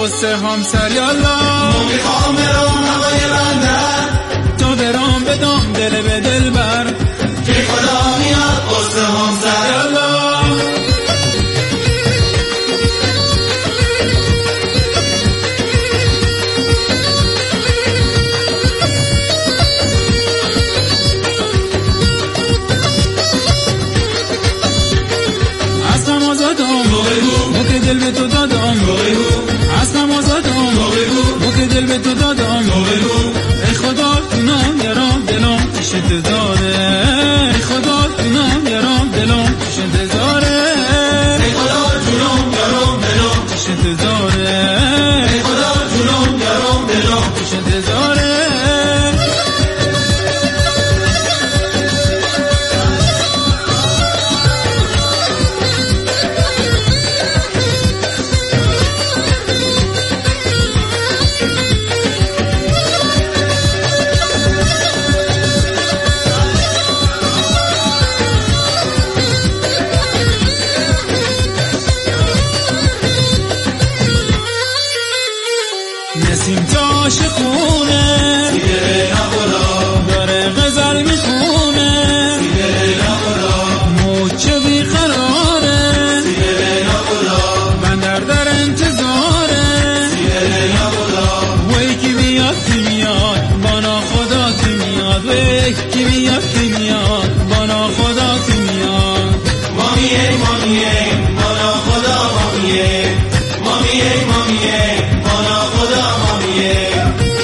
قصه همسر یالا میخوام برام هوای بندر تا برام بدم دل به دل بر که خدا میاد قصه همسر یالا مو که دل به تو دادم هستم آزادم مو که دل به تو دادم ای خدا جونم یارم دلم پیش انتظاره ای خدا جونم یارم دلم پیش انتظاره ای خدا جونم یارم دلم پیش انتظاره ای خدا جونم یارم دلم پیش انتظاره نسیم تاش خونه سیدره نخورا داره غزل میخونه سیدره نخورا موچه بیقراره سیدره نخورا بندر در انتظاره سیدره نخورا وی کی بیاد کی میاد بانا خدا کی میاد وی کی بیاد کی میاد بانا خدا کی میاد مامیه مامیه بانا خدا مامیه مامیه مامیه بانا خدا مامیه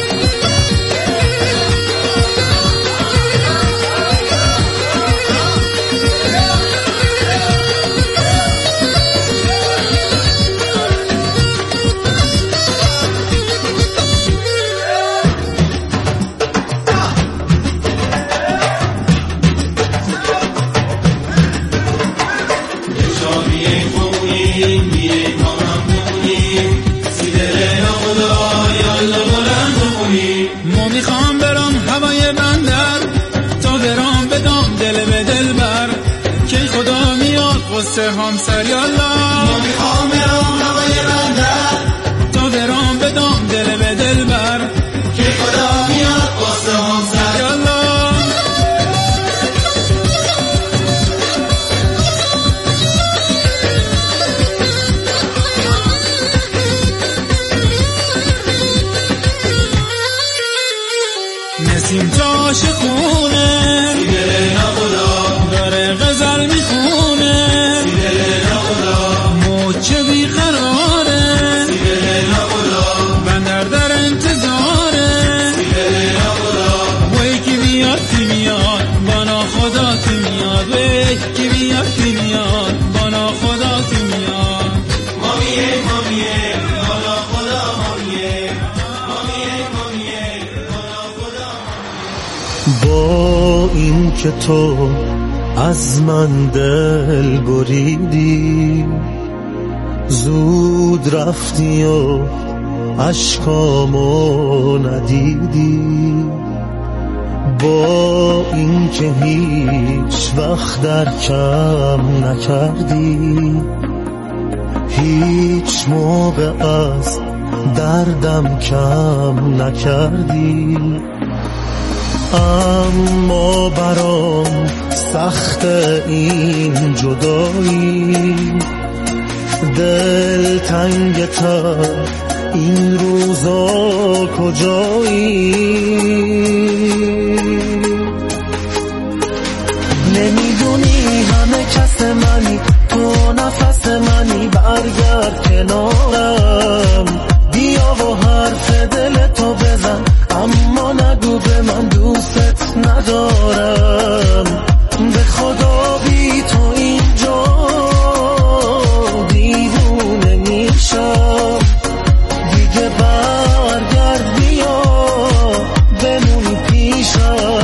ما میخوام برام هوای بندر تا برام بدم دل به دل بر که خدا میاد قصه همسر یالا ما میخوام برام هوای بندر تا برام بدم دل به دل بر که خدا میاد قصه همسر یالا نسیم تاش خونه سیدره نخورا داره غزل میخونه سیدره نخورا موچه بیقراره سیدره نخورا بندر در انتظاره سیدره نخورا وی کی بیاد کی میاد بانا خدا کی میاد وی کی بیاد کی میاد بانا خدا کی میاد مامیه مامیه بانا خدا مامیه مامیه مامیه بانا خدا با این که تو از من دل بریدی زود رفتی و اشکامو ندیدی با این که هیچ وقت در کم نکردی هیچ موقع از دردم کم نکردی اما برام سخت این جدایی دل تنگ تا این روزا کجایی نمیدونی همه کس منی تو نفس منی برگرد کنارم بیا و حرف دل تو بزن اما نگو به من دوست ندارم به خدا بی تو اینجا دیوونه میشم دیگه برگرد بیا بمون پیشم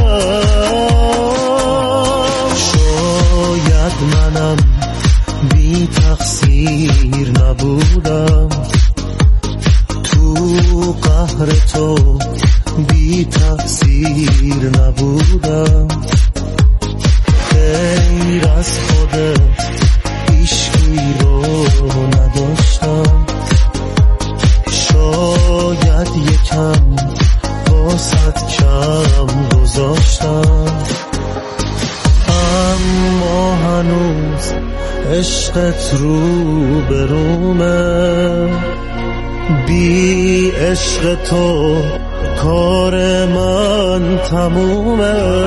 شاید منم بی تقصیر نبودم تو قهر تو بی تقصیر نبودم غیر از خودت هیچکی رو نداشتم هست عشقت رو به رومه بی عشق تو کار من تمومه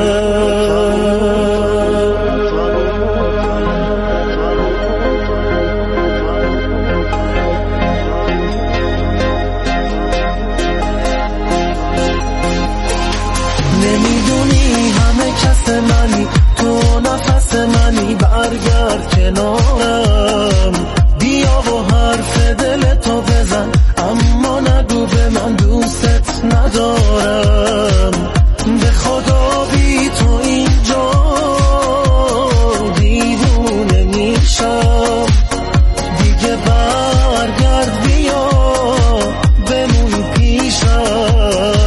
نمیدونی همه کس منی تو نفس منی برگرد کنارم بیا و حرف دل تو بزن اما نگو به من دوست ندارم به خدا بی تو اینجا دیوونه میشم دیگه برگرد بیا بمون پیشم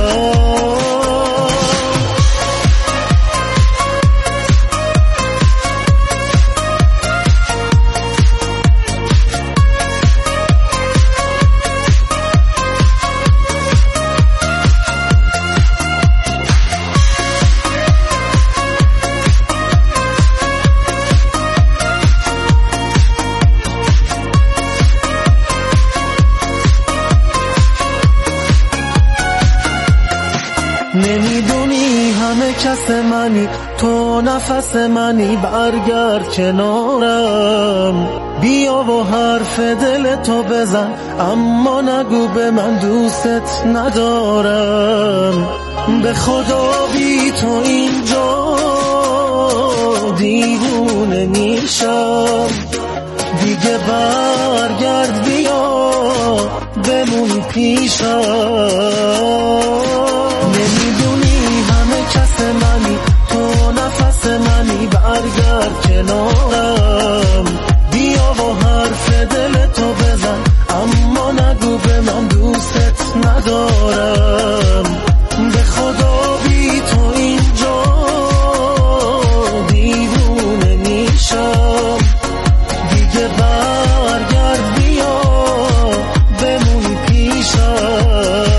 نمیدونی همه کس منی تو نفس منی برگرد کنارم بیا و حرف دل تو بزن اما نگو به من دوست ندارم به خدا بی تو اینجا دیوونه میشم دیگه برگرد بیا بمون پیشم نمیدونی همه کس منی تو نفس منی برگرد کنارم بیا و حرف دل تو بزن اما نگو به من دوست ندارم به خدا بی تو اینجا دیوونه میشم دیگه برگرد بیا بمون پیشم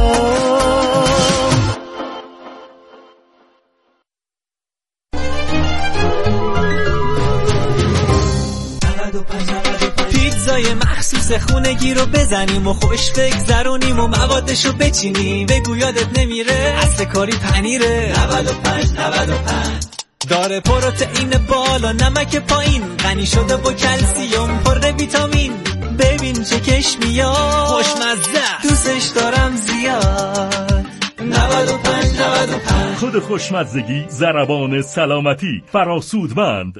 پیتزای مخصوص خونگی رو بزنیم و خوش بگذرونیم و موادشو بچینیم بگو یادت نمیره اصل کاری پنیره 95 داره پروتئین بالا نمک پایین غنی شده با کلسیم پر ویتامین ببین چه کش میاد خوشمزه دوستش دارم زیاد 95 خود خوشمزگی ضربان سلامتی فراسودمند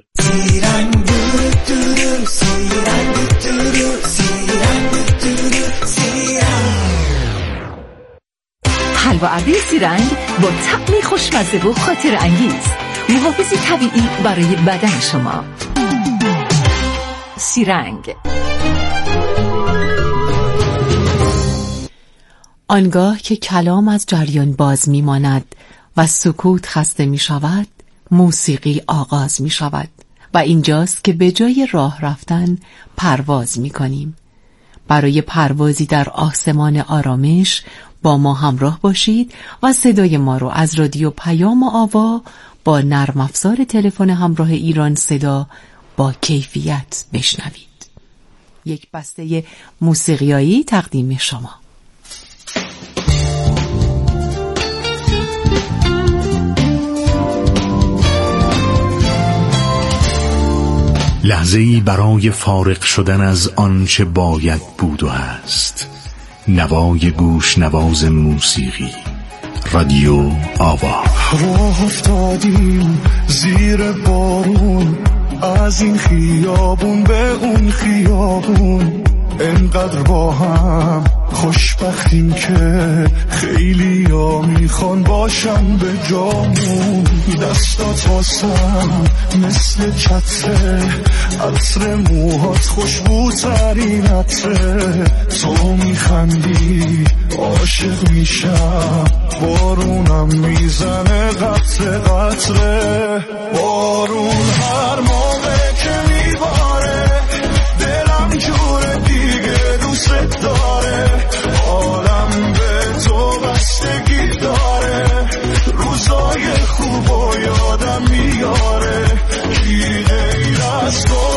حلوا ابری سیرنگ با طعمی خوشمزه و خاطر انگیز محافظی طبیعی برای بدن شما سیرنگ آنگاه که کلام از جریان باز می ماند و سکوت خسته می شود موسیقی آغاز می شود و اینجاست که به جای راه رفتن پرواز می کنیم. برای پروازی در آسمان آرامش با ما همراه باشید و صدای ما رو از رادیو پیام آوا با نرم افزار تلفن همراه ایران صدا با کیفیت بشنوید. یک بسته موسیقیایی تقدیم شما. لحظه‌ای برای فارغ شدن از آنچه باید بود و هست. نوای گوش نواز موسیقی رادیو آوا. راه افتادیم زیر بارون از این خیابون به اون خیابون انقدر با هم خوشبختیم که خیلی ها میخوان باشن به جامون دستات واسم مثل چتره عطر موهات خوشبوترین عطره تو میخندی عاشق میشم بارونم میزنه قطره قطره بارون هر موقع که میباره دلم جور دیگه دوست داره عالم به تو بستگی داره روزای خوب و یادم میاره کی غیر از تو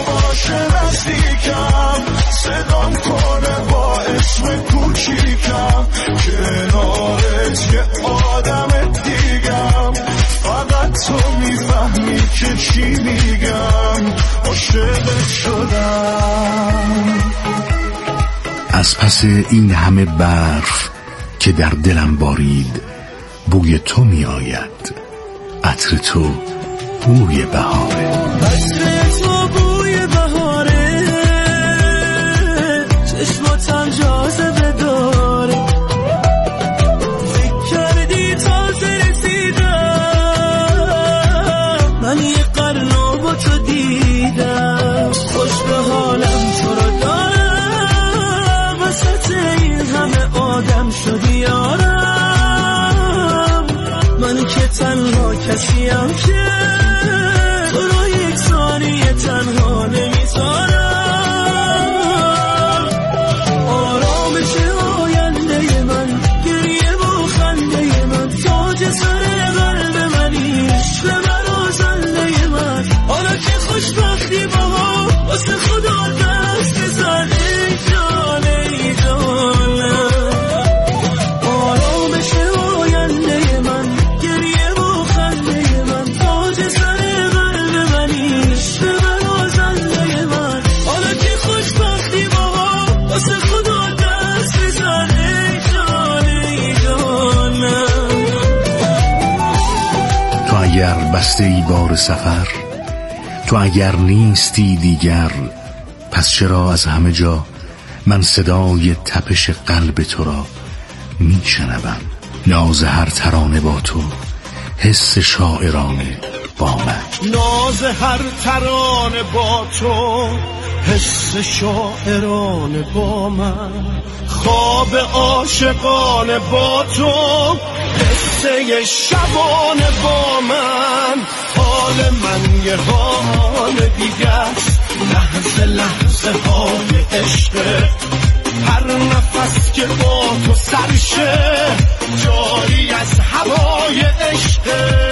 که چی میگم عاشقت شدم. از پس این همه برف که در دلم بارید بوی تو می آید، عطر تو بوی بهاره، عطر تو بوی بهاره، چشماتم جاذبه داره، فکر کردی تازه رسیدم، من یه قرنو با تو دیدم، خوش به حالم تو رو دارم، وسط این همه آدم شدی یارم، من که تنها کسیم که تو رو یک ثانیه تنها نمیذارم. آرامش آینده من، گریه و خنده من، تاج سر قلب منی، عشق من و زنده من، حالا که خوشبختی با ما واسه خدا دست بزن ای جان ای جانم. آرامش آینده من، گریه و خنده من، تاج سر قلب منی، عشق من و زنده من، حالا که خوشبختی با ما واسه خدا دست بزن ای جان ای جانم. تو اگر بسته ای بار سفر، تو اگر نیستی دیگر، پس چرا از همه جا من صدای تپش قلب تو را میشنوم؟ ناز هر ترانه با تو، حس شاعرانه با من، ناز هر ترانه با تو، حس شاعرانه با من، خواب عاشقانه با تو، قصه شبانه با من، حال من یه حال دیگه است، لحظه لحظه های عشق، هر نفس که با تو سرشه جاری از هوای عشق،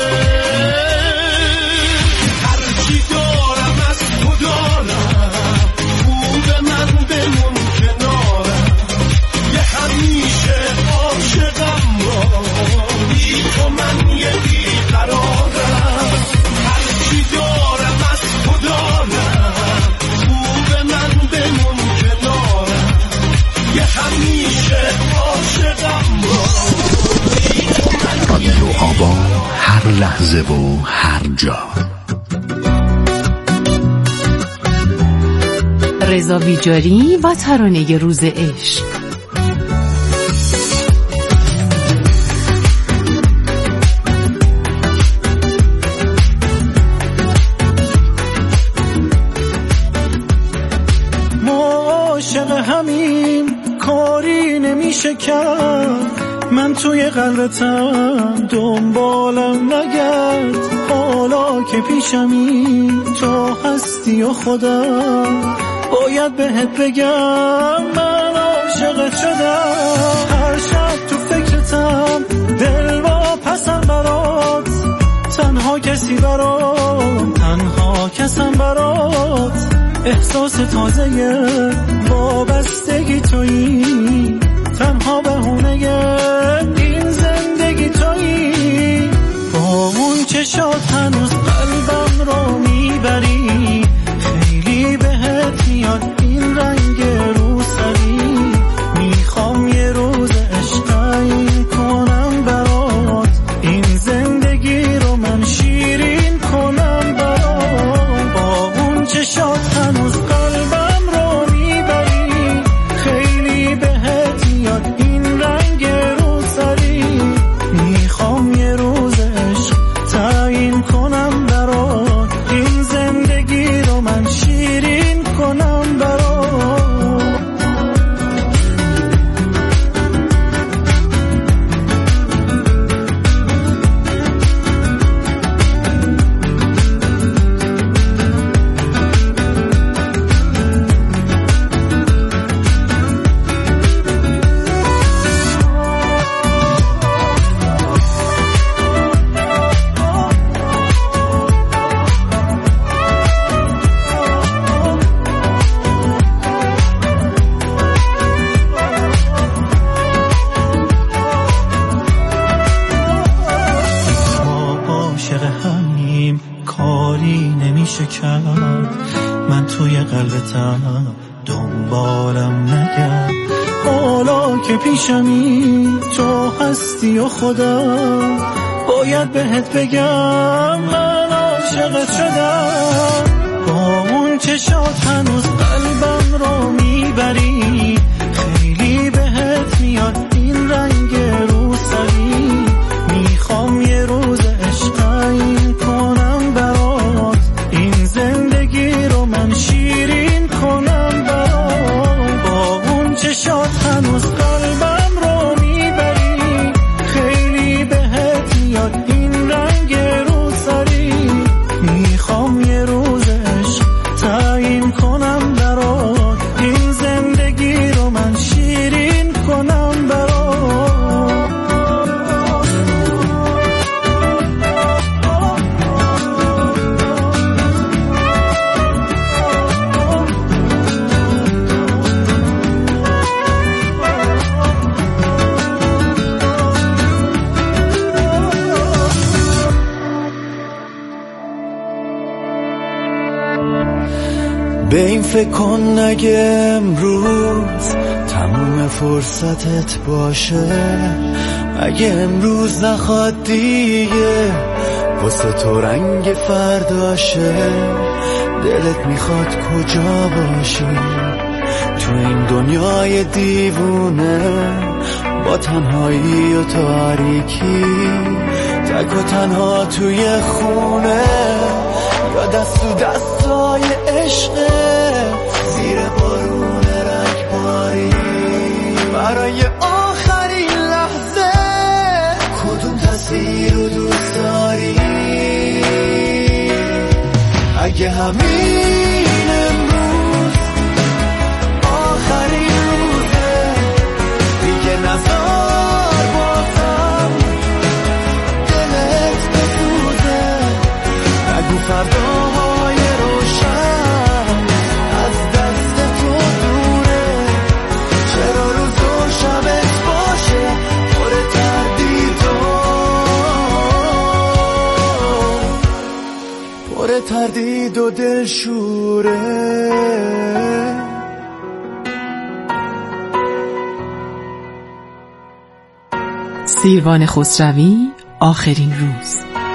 هرچی دارم از تو دارم، خوب من بمون کنارم، یه همیشه عاشقم را، بی تو من یه بیقرارم، هرچی دارم از تو دارم، خوب من بمون کنارم، یه همیشه عاشقم را، بی تو من یه رادیو آبا، هر لحظه و هر جا. رضا ویجاری و ترانه روز عشق. عاشق همین کاری نمیشه کرد، من توی قلبتم دنبالم نگرد، حالا که پیشمی تو هستی و خودم باید بهت بگم من عاشقت شدم. هر شب تو فکرتم، دل با پسم برات، تنها کسی برات، تنها کسم برات، احساس تازه وابستگی تویی، تنها بهونه این زندگی تویی، با اون چشات هنوز قلبم رو میبری، خیلی بهت میاد این رنگ روسری، میخوام یه روز عشق تعیین کنم برات، این زندگی رو من شیرین کنم برات، با اون چشات هنوز قلبم رو میبری، خیلی بهت میاد این رنگ روسری، میخوام یه روز عشق تعیین کنم برات، این زندگی رو من شیرین کنم برات. توی قلبتم دنبالم نگرد. حالا که پیشمی تو هستی و خودم باید بهت بگم من عاشقت شدم. با اون چشات هنوز قلبم رو میبری، خیلی بهت میاد این رنگ روسری. میخوام یه روز عشق این کنم برات، این زندگی رو من شیرین کنم برات. با اون چشات هنوز قلبم رو میبری، خیلی بهت میاد این رنگ روسری. میخوام یه روز عشق تعیین کنم برات، این زندگی رو من شیرین کنم برات. به این فکر کن اگه امروز تموم فرصتت باشه، اگه امروز نخواد دیگه واسه تو رنگ فرداشه. دلت میخواد کجا باشی تو این دنیای دیوونه، با تنهایی و تاریکی، تک و تنها توی خونه، یا دست تو دستای عشقه زیر بارون رگباری. برای آخرین لحظه کدوم تصویر رو دوست داری؟ اگه همین امروز آخرین روزه، دیگه نزار بازم دلت بسوزه. نگو فرداهای روشن از دست تو دوره، چرا روز و شبت باشه پر تردید و دلشوره. سیروان خسروی، آخرین روز.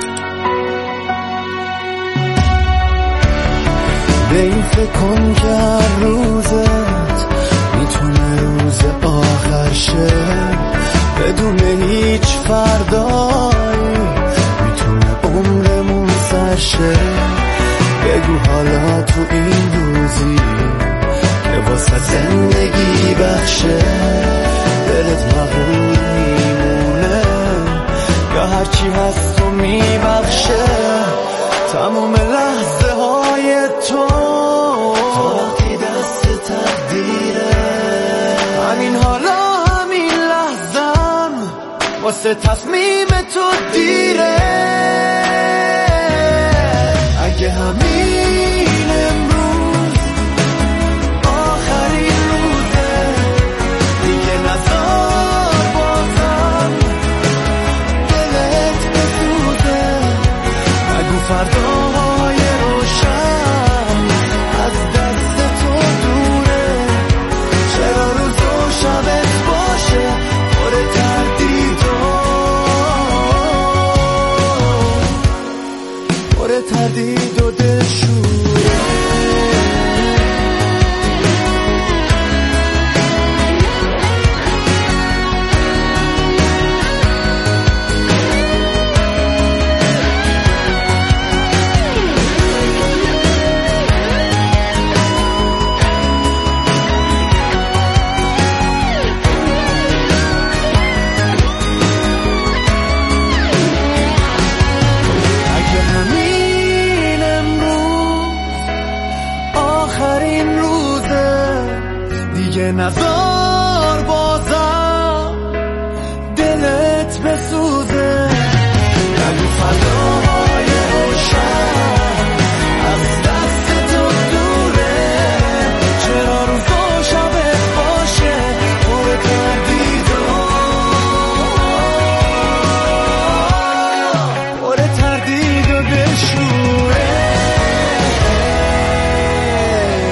به این فکر کن که هر روزت میتونه روز آخر شه، بدون هیچ فردایی میتونه عمرمون سر شه. بگو حالا تو این روزی که واسه زندگی بخشه، دلت مغرور میمونه یا هرچی هست تو میبخشه. تمام لحظه های تو تا وقتی دست تقدیره، همین حالا همین لحظم واسه تصمیم تو دیره. اگه همین امروز آخرین روزه، دیگه نزار بازم دلت بسوزه. نگو فرداهای روشن از دست تو دوره، چرا روز و شبت باشه پر تردید و دلشوره. نزار بازم دلت بسوزه. نگو فرداهای روشن از دست تو دوره، چرا روز و شبت باشه پر تردید و دلشوره.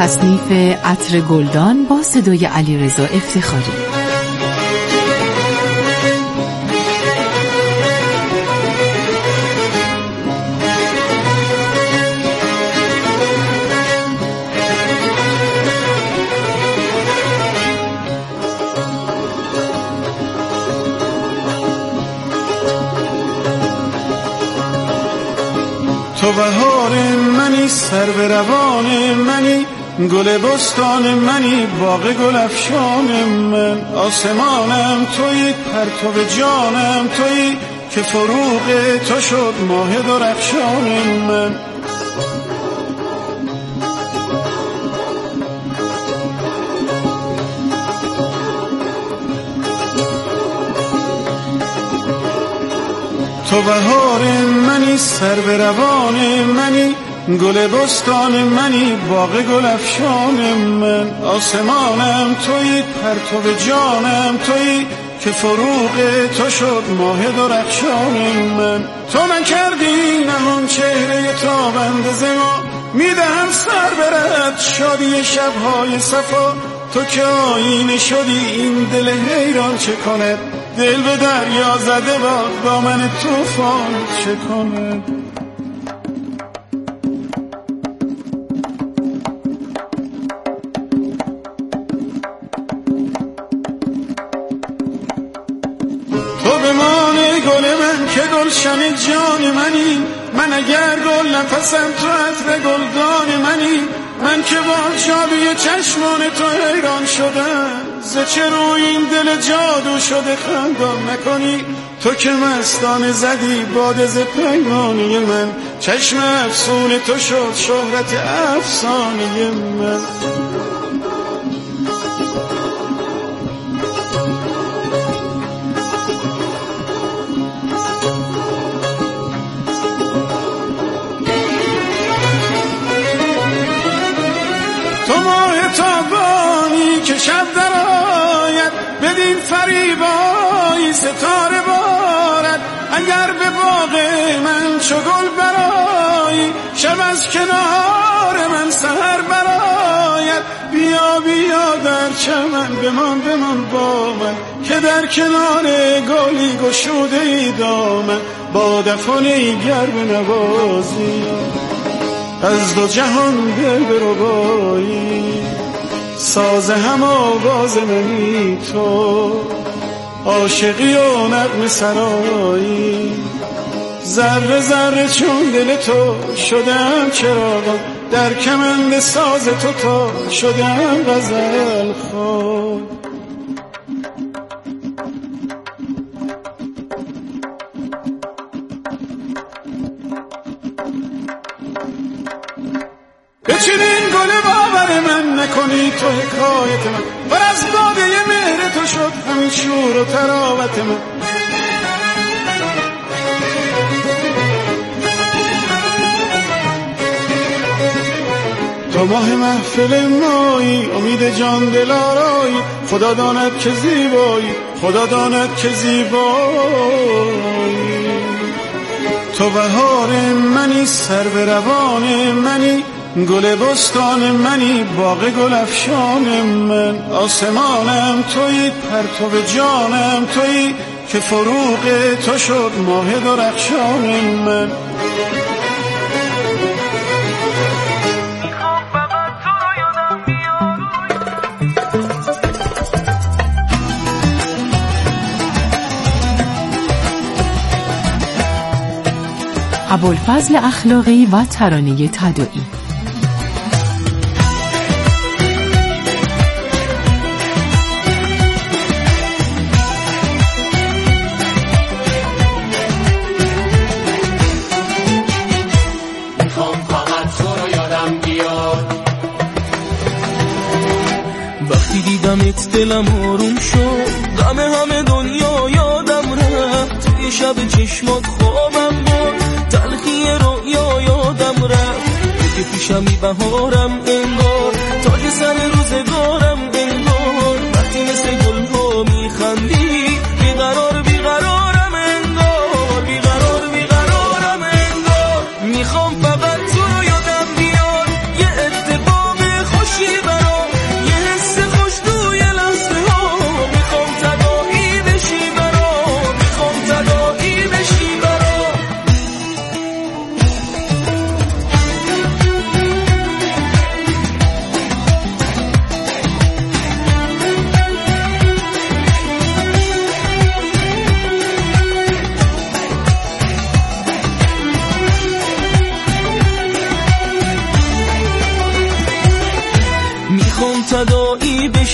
تصنیف عطر گلدان با صدای علیرضا افتخاری. تو بهار منی، سرو روان منی، گل بستان منی، باغ گل افشان من. آسمانم تویی، پرتو جانم تویی، که فروغ تو شد ماه درخشان من. تو بهار منی، سرو روان منی، گل بستان منی، باغ گل افشان من. آسمانم تویی، پرتو جانم تویی، که فروغ تو شد ماه درخشان من. تو نکردی نهان چهره تابنده ز ما، میدهم سر برد شادی شبهای صفا. تو که آینه شدی این دل حیران چه کند، دل به دریا زده با من طوفان چه کند. تو بمانه گل من که گلشن جان منی، من اگر گل نفسم تو عطر گلدان منی. من که با شادی چشمان تو حیران شدم، ز چه روی این دل جادو شده خندان نکنی. تو که مستانه زدی باد ز پیمانه من، چشم افسون تو شد شهرت افسانه من. تو ماه تابانی که شب در آید، بدین فریبایی ستاره بارد. اگر به باغ من چو گل برآیی، شب از کنار من سحر برآید. بیا بیا در چمن بمان با من، که در کنار گلی گشوده ای دامن. با دفانه گر بنوازی، از دو جهان دل بربایی. ساز هم آواز منی تو، عاشقی و نغمه سرایی. ذره ذره چون دل تو شدم چراغان، در کمند ساز تو تا شدم غزل خوان. بچینین گل باور من، نکنی تو حکایت من. بر از باده مهر تو شد همین شور و تراوت من. تو ماه محفل مایی، امید جان دل آرایی. خدا داند که زیبایی، خدا داند که زیبایی. تو بهار منی، سرو روان منی، گل بستان منی، باغ گل افشان من. آسمانم تویی، پرتو جانم تویی، که فروغ تو شد ماه درخشان من. ابوالفضل اخلاقی و ترانه تداعی. میخوام فقط تو رو یادم بیاد. وقتی دیدمت دلم آروم شد، غم همه دنیا یادم رفت. توی شب چشمات خوابم بود، تلخی رویا یادم رفت. تو که پیشمی بهارم انگار، تاج سر روزگارم انگار. وقتی مثل گلها میخندی، بیقرارم انگار، بیقرارم انگار. میخوام فقط تو رو یادم بیاد، یه اتفاق خوشی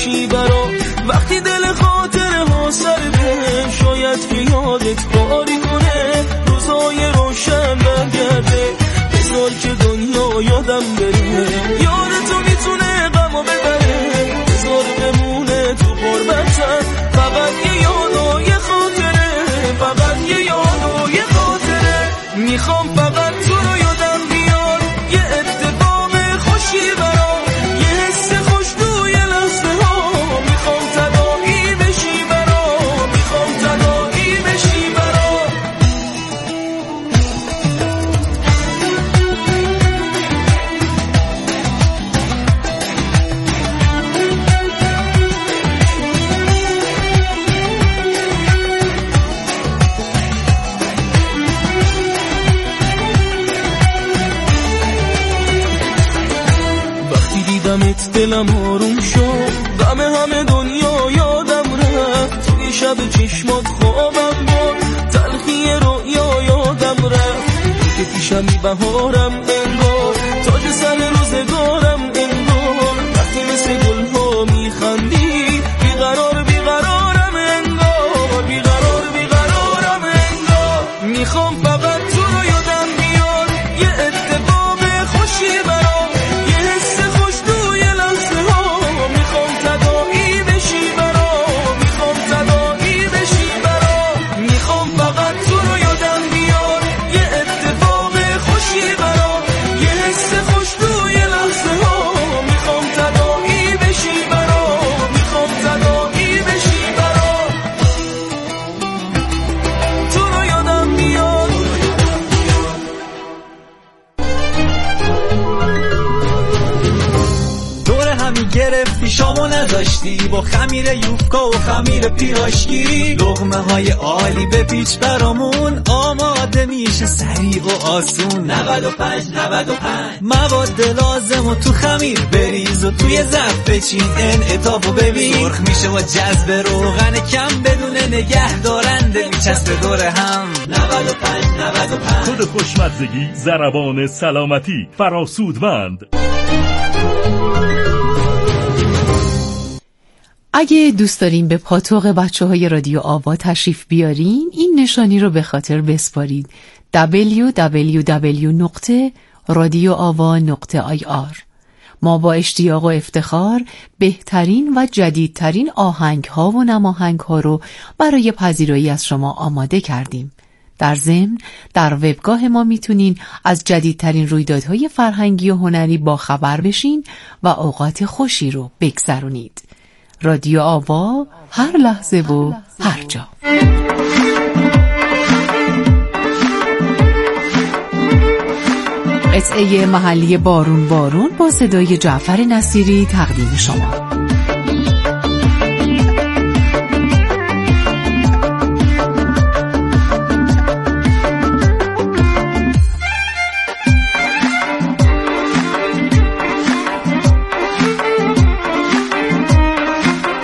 بشی برام. وقتی دل خاطره ها سرده شاید که یادت کاری کنه، روزای روشن برگرده، بذار که دنیا یادم بره. یاد تو میتونه غمو ببره، بذار بمونه تو غربتم. فقط یه یاد و یه خاطره، فقط یه یاد و یه خاطره. میخوام فقط تو رو یادم بیاد، یه اتفاق خوشی برام، یه حس خوش توی لحظه ها. میخوام تداعی بشی برام، میخوام تداعی بشی برام. دیدمت دلم آروم شد، غم همه دنیا یادم رفت. توی شب چشمات خوابم بود، تلخی رویا یادم رفت. که پیشمی بهارم انگار، تاج سر روزگارم انگار. وقتی مثل گلها میخندی، بیقرار بیقرارم انگار، بیقرار بیقرارم انگار. میخوام فقط تو رو یادم بیاد، یه اتفاق خوشی برام، گرفتی شامو نذاشتی، با خمیر یوفکا و خمیر پیراشکی. لقمه های عالی به پیچ برامون، آماده میشه سریع و آسون. 95 مواد لازم و تو خمیر بریز و توی ظرف بچین، انعطافو ببین. سرخ میشه و جذب روغن کم بدون نگه دارنده، میچسبه دور هم. 95 کد خوشمزگی ضربان سلامتی فراسودمند. اگه دوست دارین به پاتوق بچه‌های رادیو آوا تشریف بیارین، این نشانی رو به خاطر بسپارید: www.radioava.ir. ما با اشتیاق و افتخار بهترین و جدیدترین آهنگ‌ها و نماهنگ‌ها رو برای پذیرایی از شما آماده کردیم. در ضمن در وبگاه ما میتونین از جدیدترین رویدادهای فرهنگی و هنری با خبر بشین و اوقات خوشی رو بگذرونید. رادیو آوا، هر لحظه و هر جا. قطعه محلی بارون بارون با صدای جعفر نصیری تقدیم شما.